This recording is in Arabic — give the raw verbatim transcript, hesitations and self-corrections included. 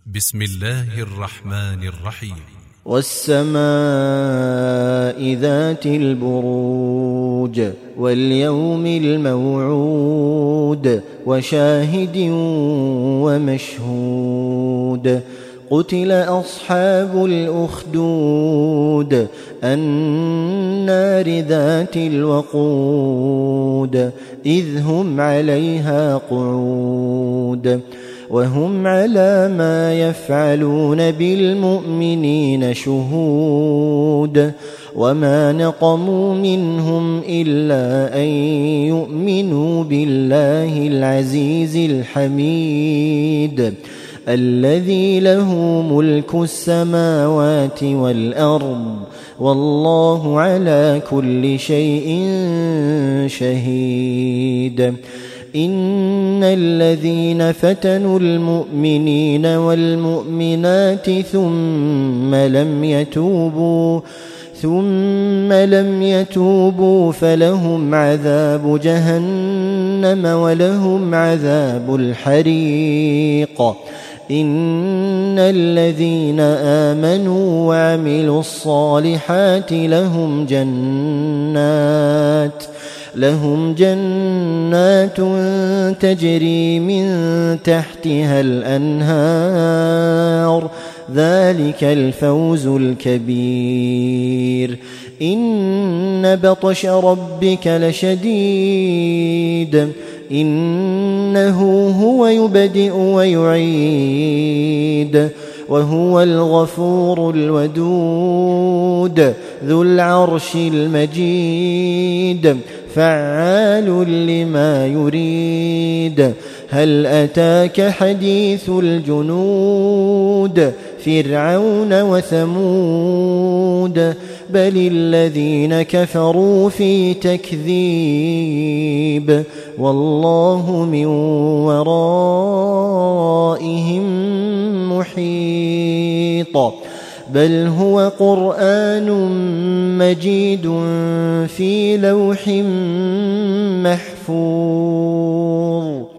بسم الله الرحمن الرحيم. والسماء ذات البروج واليوم الموعود وشاهد ومشهود قتل أصحاب الأخدود النار ذات الوقود إذ هم عليها قعود وهم على ما يفعلون بالمؤمنين شهود وما نقموا منهم إلا أن يؤمنوا بالله العزيز الحميد الذي له ملك السماوات والأرض والله على كل شيء شهيد. إن الذين فتنوا المؤمنين والمؤمنات ثم لم يتوبوا ثم لم يتوبوا فلهم عذاب جهنم ولهم عذاب الحريق. إن الذين آمنوا وعملوا الصالحات لهم جنات لهم جنات تجري من تحتها الأنهار ذلك الفوز الكبير. إن بطش ربك لشديد إنه هو يبدئ ويعيد وهو الغفور الودود ذو العرش المجيد فعال لما يريد. هل أتاك حديث الجنود فرعون وثمود بل الذين كفروا في تكذيب والله من ورائهم محيط. بل هو قرآن مجيد في لوح محفوظ.